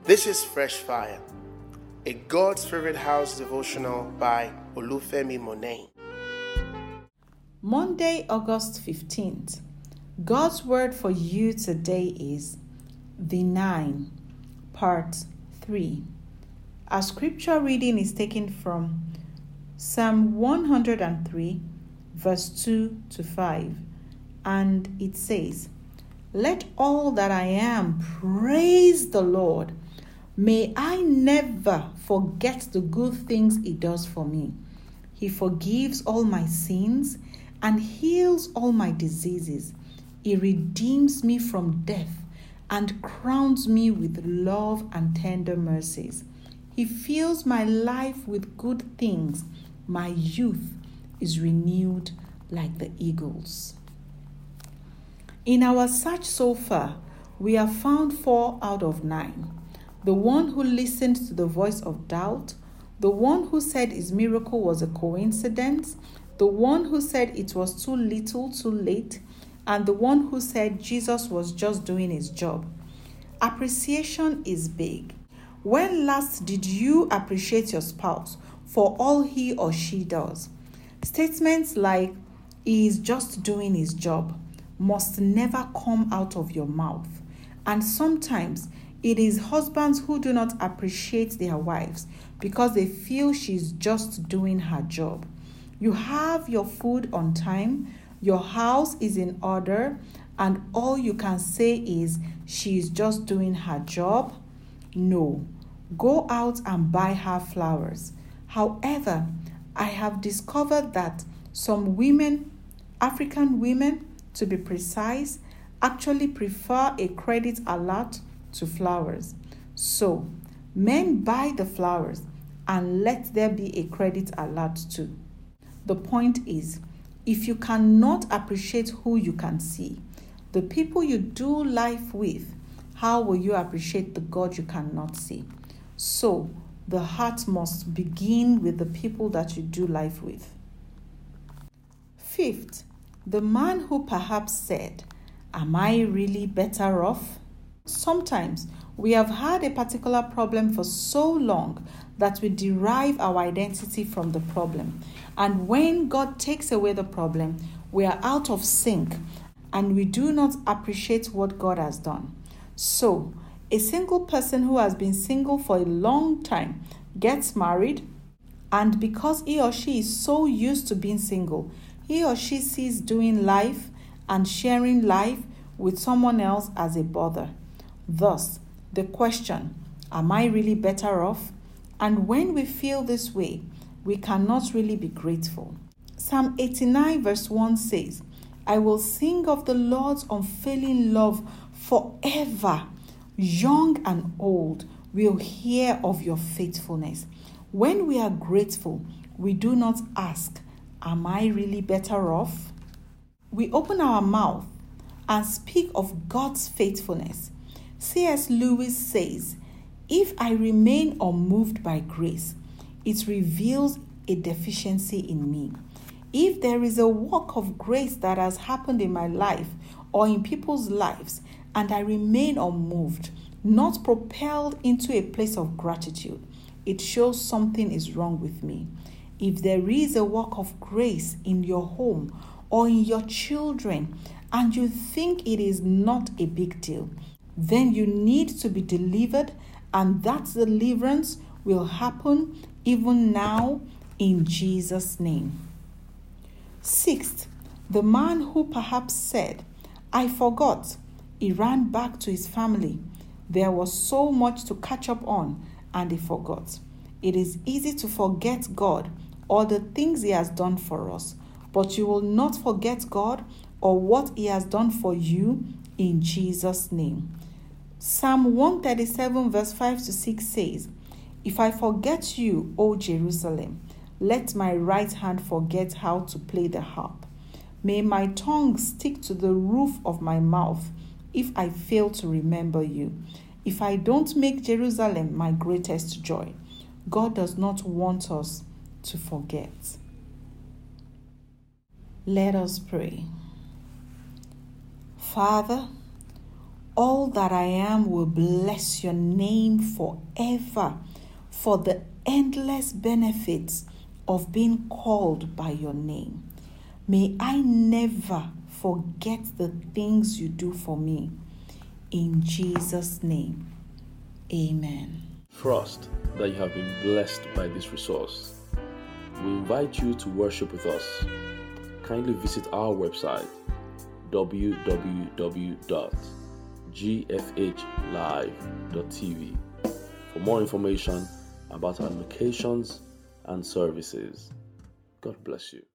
This is Fresh Fire, a God's Favorite House devotional by Olufemi Monet. Monday, August 15th. God's word for you today is the 9, part 3. Our scripture reading is taken from Psalm 103, verse 2 to 5, and it says, "Let all that I am praise the Lord. May I never forget the good things He does for me. He forgives all my sins and heals all my diseases. He redeems me from death and crowns me with love and tender mercies. He fills my life with good things. My youth is renewed like the eagles." In our search so far, we have found 4 out of 9. The one who listened to the voice of doubt, the one who said his miracle was a coincidence, the one who said it was too little, too late, and the one who said Jesus was just doing his job. Appreciation is big. When last did you appreciate your spouse for all he or she does? Statements like, "He is just doing his job," must never come out of your mouth. And sometimes it is husbands who do not appreciate their wives because they feel she's just doing her job. You have your food on time, your house is in order, and all you can say is she's just doing her job? No. Go out and buy her flowers. However, I have discovered that some women, African women to be precise, actually prefer a credit alert to flowers. So, men buy the flowers and let there be a credit alert too. The point is, if you cannot appreciate who you can see, the people you do life with, how will you appreciate the God you cannot see? So, the heart must begin with the people that you do life with. 5th, the man who perhaps said, "Am I really better off?" Sometimes we have had a particular problem for so long that we derive our identity from the problem. And when God takes away the problem, we are out of sync and we do not appreciate what God has done. So, a single person who has been single for a long time gets married, and because he or she is so used to being single, he or she sees doing life and sharing life with someone else as a bother. Thus, the question, "Am I really better off?" And when we feel this way, we cannot really be grateful. Psalm 89 verse 1 says, "I will sing of the Lord's unfailing love forever. Young and old will hear of your faithfulness." When we are grateful, we do not ask, "Am I really better off?" We open our mouth and speak of God's faithfulness. C.S. Lewis says, "If I remain unmoved by grace, it reveals a deficiency in me. If there is a work of grace that has happened in my life or in people's lives, and I remain unmoved, not propelled into a place of gratitude, it shows something is wrong with me. If there is a work of grace in your home or in your children, and you think it is not a big deal, then you need to be delivered, and that deliverance will happen even now in Jesus' name. 6th, the man who perhaps said, "I forgot." He ran back to his family. There was so much to catch up on, and he forgot. It is easy to forget God or the things He has done for us, but you will not forget God or what He has done for you in Jesus' name. Psalm 137 verse 5 to 6 says, "If I forget you, O Jerusalem, let my right hand forget how to play the harp. May my tongue stick to the roof of my mouth if I fail to remember you. If I don't make Jerusalem my greatest joy." God does not want us to forget. Let us pray. Father, all that I am will bless your name forever for the endless benefits of being called by your name. May I never forget the things you do for me. In Jesus' name, amen. Trust that you have been blessed by this resource. We invite you to worship with us. Kindly visit our website www.gfhlive.tv for more information about our locations and services. God bless you.